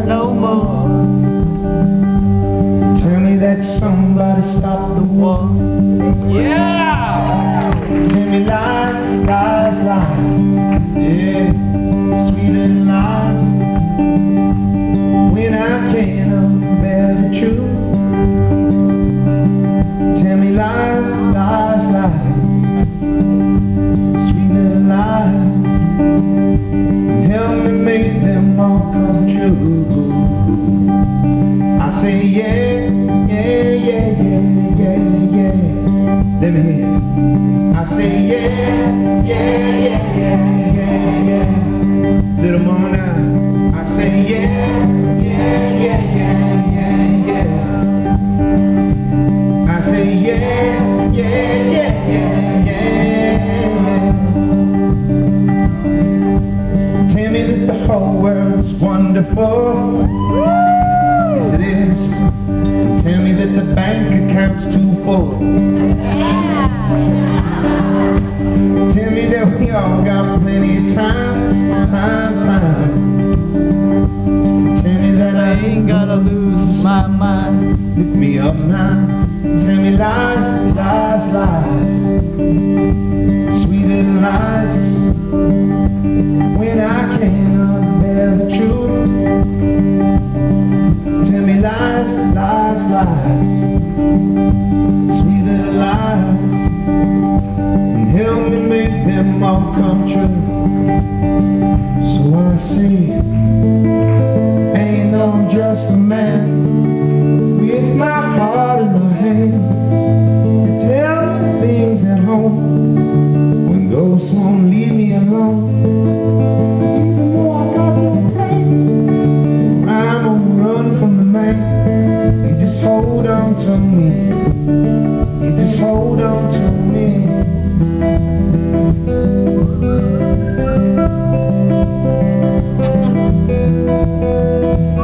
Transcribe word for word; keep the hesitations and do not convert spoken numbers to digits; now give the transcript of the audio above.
no more. Tell me that somebody stopped the war. Yeah! Tell me lies, lies, lies. Yeah, sweet little lies. When I can't bear the truth. Tell me lies, lies, lies. Sweet little lies. Help me make them all come true. I say yeah, yeah, yeah, yeah, yeah, yeah. Let me hear it. I say yeah, yeah, yeah, yeah, yeah, yeah. Little more now. I say yeah, yeah, yeah, yeah, yeah, yeah. I say yeah, yeah, yeah, yeah, yeah. Tell me that the whole world's wonderful. Yes, it is. Tell me that the bank account's too full. Tell me that we all got plenty of time, time, time. Tell me that I ain't gotta lose my mind. Lift me up now. Tell me lies, lies, lies. Sweet little lies. When I can't